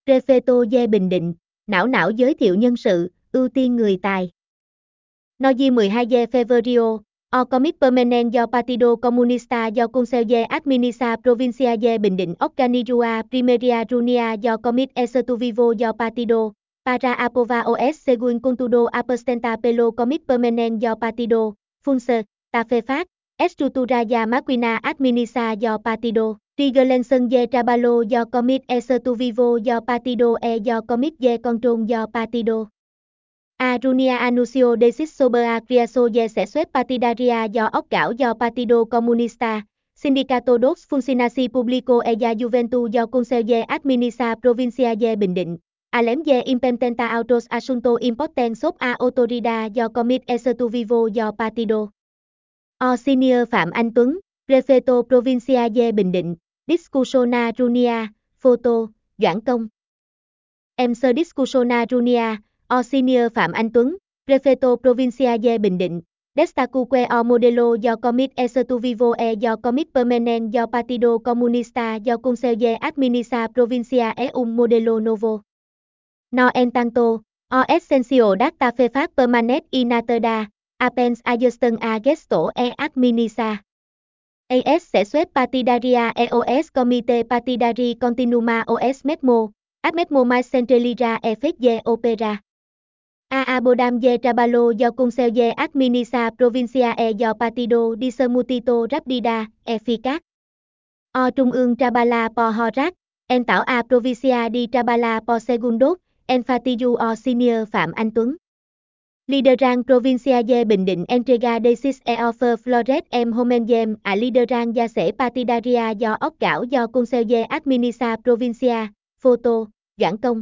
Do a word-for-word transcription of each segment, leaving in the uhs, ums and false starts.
Refeto de Bình Định, não não giới thiệu nhân sự, ưu tiên người tài. Noji mười hai de Feverio, o Comic Permanent do Partido Comunista do Conselho de Administração Provincia de Bình Định Organizua Primeira Reunião do Comic Executivo do Partido, para aprovar os segundo contudo apresentar pelo Comic Permanent do Partido, Funce, Tafefat, Estrutura da Máquina Administrativa do Partido, Regularização de Trabalho do Comic Executivo do Partido e do Comic de Controle do Partido. A Runia anunció decis sobre a criação de sessões partidárias do órgão do Partido Comunista, Sindicato dos Funcionários Públicos e da Juventude do Conselho de Administração Provincia de Bình Định, além de implementar outros assuntos importantes sobre a autoridade do Comic Executivo do Partido. O Senior Phạm Anh Tuấn, Prefeito Provincia de Bình Định, Discussiona Runia, Photo, Doãn Công. Em sơ Discussiona Runia, o Senior Phạm Anh Tuấn, Prefeito Provincia de Bình Định, destacuque o modelo do Comic Executivo e do Comic Permanent do Partido Comunista do Conselho de Administração Provincia é um modelo novo. No entanto, o essencio das tarefas permanentes e nada, apenas ajustam a gesto e administra. As sessões partidárias e os comitês partidários continuam os mesmos, as mesmo mais centralizadas e feitos de opera. A abordam de trabalho do Conselho de Administração Provincia e do Partido discutido rápida, eficaz. O Trung ương trabalha por horas, en tạo a provincia de trabalha por segundos, enfatizo o Senior Phạm Anh Tuấn. Lideran Provincia de Bình Định entrega decis e offer flores em homengem a lideran da se partidaria do órgão do Conselho de Administração Provincia, Photo, Doãn Công.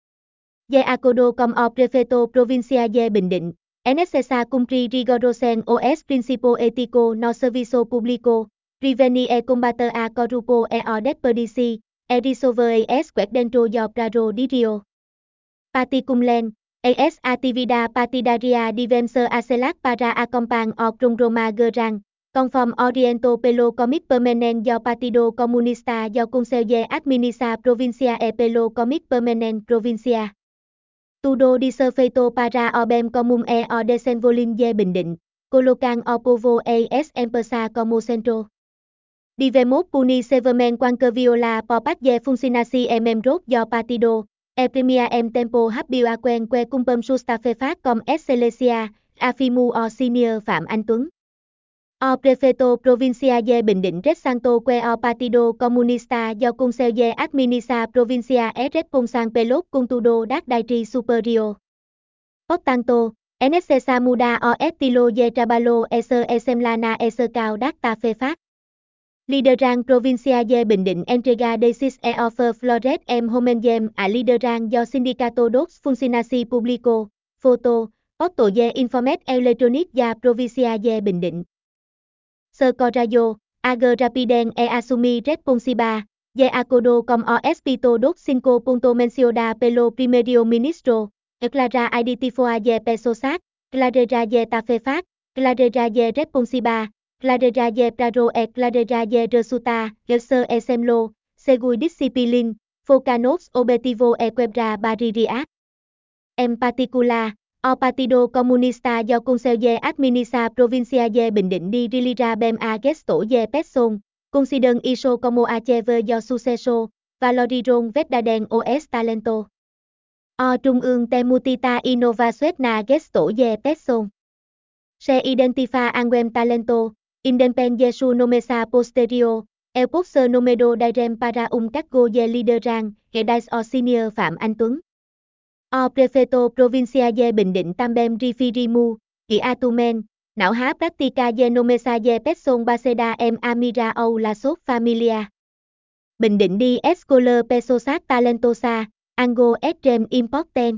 De acordo com o Prefeito Provincia de Bình Định, é necessário cumprir rigorosen os princípios éticos no serviço público, prevenir e combater a corrupção e o desperdício, e resolver as questões dentro do prazo de Rio. Particularmente, as atividades partidárias devem ser acelerar para acompanhar o cronograma geral, conforme orientado pelo Comic Permanent do Partido Comunista do Conselho de Administração Provincia e pelo Comic Permanent Provincia. Tudo de ser feito para o bem comum e o desenvolvimento de Bình Định, colocando o povo e as empresas como centro. Devemos punir severamente qualquer viola por parte de funcionários e membros do partido, e premiar em tempo rápido a quen que cumpram sus tarefas com excelência, afirmou o Senior Phạm Anh Tuấn. O Prefeito Provincia de Bình Định ressaltou que o Partido Comunista do Conselho de Administração Provincia é responsável pelo contudo das diretrizes superior. Portanto, é necessário mudar o estilo de trabalho e ser exemplar na execução das tarefas. Lideran Provincia de Bình Định entrega decis e offer flores em homengem a lideran do Sindicato dos Funcionários Públicos, Photo, Porto de Informet Electronic da Provincia de Bình Định. Ser coragio, agir rapidem e assumir responsibilidade, de acordo com o espírito dos cinco puntos mencionados pelo primeiro ministro, clara identificar de pessoas, clareza de tarefas, clareza de responsabilidade, clareza de prazo e clareza de resultado, ser exemplo, seguir disciplina, focar nos objetivos e quebrar barreiras. Em particular, o Partido Comunista do Conselho de Administração Provincia de Bình Định de realizar bem a gesto de pessoas, consideram isso como a chave do sucesso, valorizam verdadeiramente os talentos. O Trung ương tem multita inovações na gesto de pessoas. Se identifica algum talento, independe su nomesa posterior, el posse número direm para um cargo de lideran, que das o Senior Phạm Anh Tuấn. O Prefeito Provincia de Bình Định também referiu que atualmente, não há prática de nomesa de pessoas baseada em amira ou laços familia. Bình Định de escolher pessoas talentosas, algo extrem importante.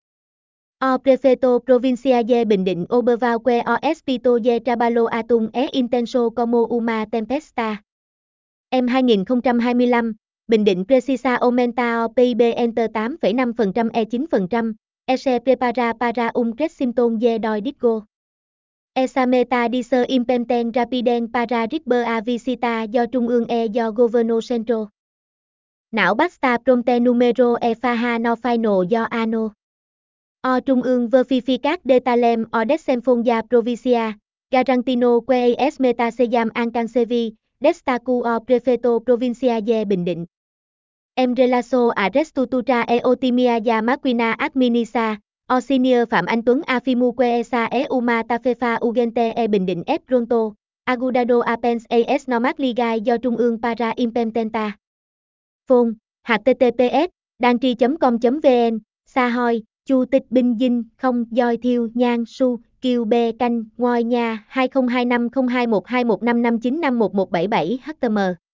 O Prefeito Provincia de Bình Định observou que o espírito de trabalho atum é intenso como uma tempestade. Em hai nghìn không trăm hai mươi lăm, Bình Định precisa aumentar o P I B entre tám phẩy năm phần trăm e chín phần trăm, e se prepara para um crescimento de dois dígitos. Essa meta de ser implementada rapidamente para receber a visita do Trung ương e do Governo Central. Não Basta Pronte Numero e Faha no Final do Ano. O Trung ương Verificat de Talem o Desenfolha Provincia, Garantino que es meta se llama Alcancevi, Destacu o Prefeito Provincia de Bình Định. Em relaso a Restutura e Otimia ya Maquina Adminisa, o Senior Phạm Anh Tuấn Afimu Quesa e Uma Tafefa Ugente e Bình Định F Pronto, Agudado Apens as Nomac Ligai do Trung ương Para Implemententa. Phone, h t t p s đantri chấm com chấm v n, Sa Hoi, Chu Tịch Binh Dinh, không Doi Thiêu, Nhan Su, Kiều Bê Canh, Ngoi Nha, hai không hai năm không hai một hai một năm năm chín năm một một bảy bảy h t m